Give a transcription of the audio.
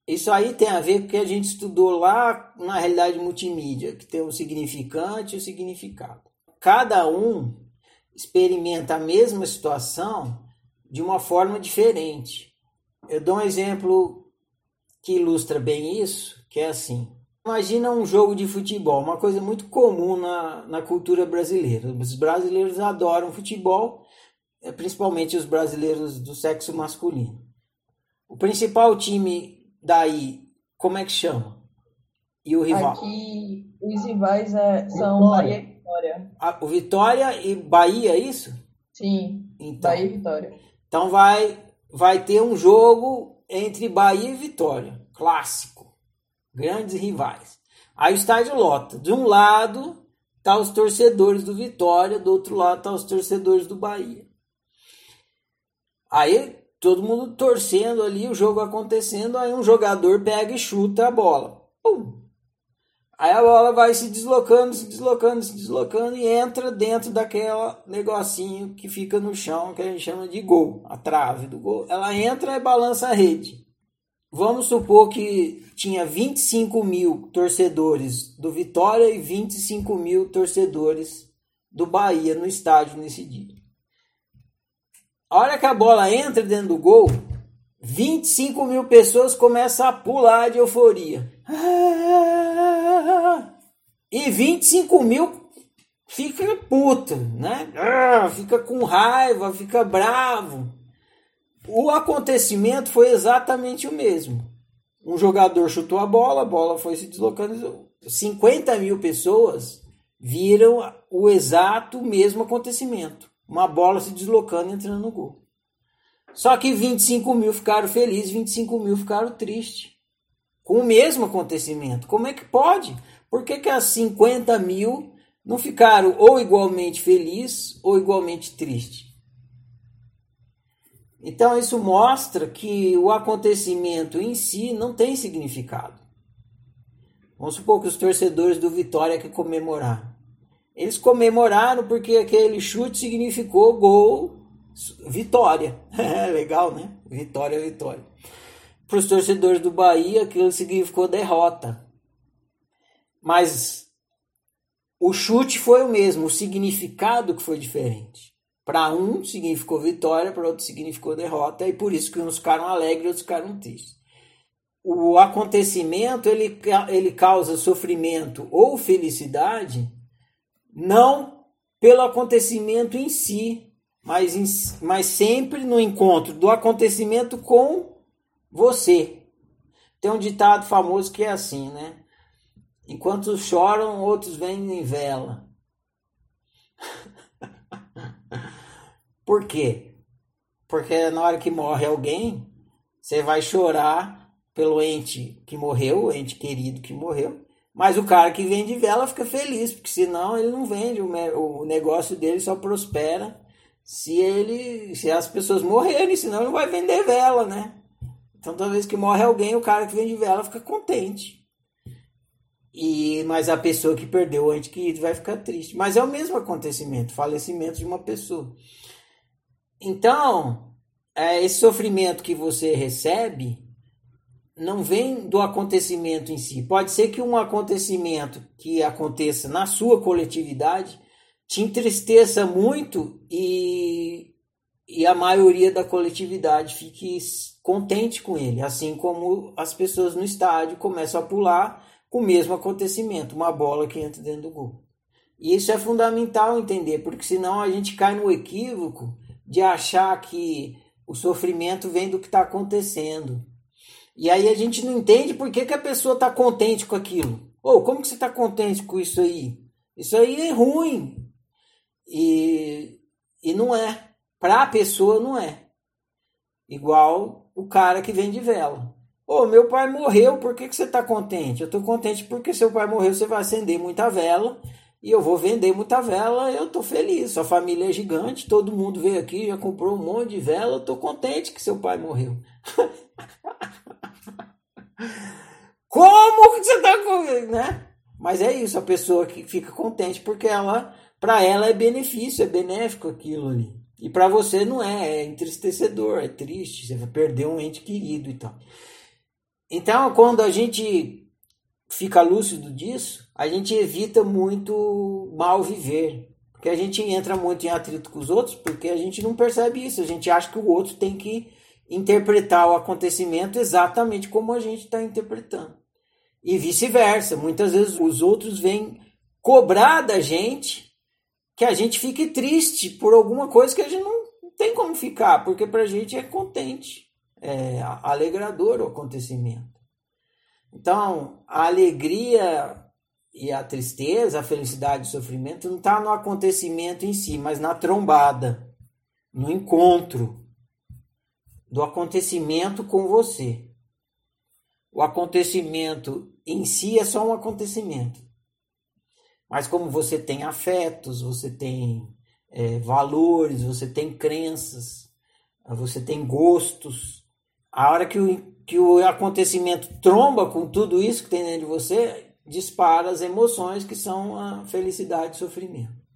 Isso aí tem a ver com o que a gente estudou lá na realidade multimídia, que tem o significante e o significado. Cada um experimenta a mesma situação de uma forma diferente. Eu dou um exemplo que ilustra bem isso, que é assim. Imagina um jogo de futebol, uma coisa muito comum na cultura brasileira. Os brasileiros adoram futebol, principalmente os brasileiros do sexo masculino. O principal time daí, como é que chama? E o rival? Aqui os rivais são Bahia e Vitória. O Vitória e Bahia, é isso? Sim, Então, Bahia e Vitória. Então vai ter um jogo entre Bahia e Vitória, clássico, grandes rivais. Aí o estádio lota. De um lado tá os torcedores do Vitória, do outro lado tá os torcedores do Bahia. Aí todo mundo torcendo ali, o jogo acontecendo, aí um jogador pega e chuta a bola. Pum! Aí a bola vai se deslocando e entra dentro daquele negocinho que fica no chão, que a gente chama de gol, a trave do gol. Ela entra e balança a rede. Vamos supor que tinha 25 mil torcedores do Vitória e 25 mil torcedores do Bahia no estádio nesse dia. A hora que a bola entra dentro do gol, 25 mil pessoas começam a pular de euforia. E 25 mil fica puto, né? Fica com raiva, fica bravo. O acontecimento foi exatamente o mesmo. Um jogador chutou a bola foi se deslocando. 50 mil pessoas viram o exato mesmo acontecimento. Uma bola se deslocando e entrando no gol. Só que 25 mil ficaram felizes, 25 mil ficaram tristes. Com o mesmo acontecimento. Como é que pode? Por que as 50 mil não ficaram ou igualmente felizes ou igualmente tristes? Então isso mostra que o acontecimento em si não tem significado. Vamos supor que os torcedores do Vitória que comemoraram. Eles comemoraram porque aquele chute significou gol, vitória. Legal, né? Vitória. Para os torcedores do Bahia, aquilo significou derrota. Mas o chute foi o mesmo, o significado que foi diferente. Para um significou vitória, para outro significou derrota, e por isso que uns ficaram alegres e outros ficaram tristes. O acontecimento ele causa sofrimento ou felicidade, não pelo acontecimento em si, mas sempre no encontro do acontecimento com você. Tem um ditado famoso que é assim, né? Enquanto choram, outros vendem vela. Por quê? Porque na hora que morre alguém, você vai chorar pelo ente que morreu, o ente querido que morreu, mas o cara que vende vela fica feliz, porque senão ele não vende, o negócio dele só prospera se as pessoas morrerem, senão ele não vai vender vela, né? Então toda vez que morre alguém, o cara que vende vela fica contente. Mas a pessoa que perdeu o ente querido vai ficar triste. Mas é o mesmo acontecimento, falecimento de uma pessoa. Então, esse sofrimento que você recebe não vem do acontecimento em si. Pode ser que um acontecimento que aconteça na sua coletividade te entristeça muito e a maioria da coletividade fique contente com ele. Assim como as pessoas no estádio começam a pular com o mesmo acontecimento, uma bola que entra dentro do gol. E isso é fundamental entender, porque senão a gente cai no equívoco de achar que o sofrimento vem do que está acontecendo. E aí a gente não entende por que a pessoa está contente com aquilo. Como que você está contente com isso aí? Isso aí é ruim. E não é. Para a pessoa não é. Igual o cara que vende vela. Meu pai morreu, por que você está contente? Eu estou contente porque seu pai morreu, você vai acender muita vela e eu vou vender muita vela, eu estou feliz. Sua família é gigante, todo mundo veio aqui, já comprou um monte de vela, eu estou contente que seu pai morreu. Como que você está contente, né? Mas é isso, a pessoa que fica contente porque para ela é benefício, é benéfico aquilo ali. E para você não é entristecedor, é triste, você vai perder um ente querido e tal. Então, quando a gente fica lúcido disso, a gente evita muito mal viver. Porque a gente entra muito em atrito com os outros, porque a gente não percebe isso. A gente acha que o outro tem que interpretar o acontecimento exatamente como a gente está interpretando. E vice-versa. Muitas vezes os outros vêm cobrar da gente que a gente fique triste por alguma coisa que a gente não tem como ficar, porque para a gente é contente, é alegrador o acontecimento. Então, a alegria e a tristeza, a felicidade e o sofrimento não está no acontecimento em si, mas na trombada, no encontro do acontecimento com você. O acontecimento em si é só um acontecimento. Mas como você tem afetos, você tem valores, você tem crenças, você tem gostos, a hora que o acontecimento tromba com tudo isso que tem dentro de você, dispara as emoções que são a felicidade e o sofrimento.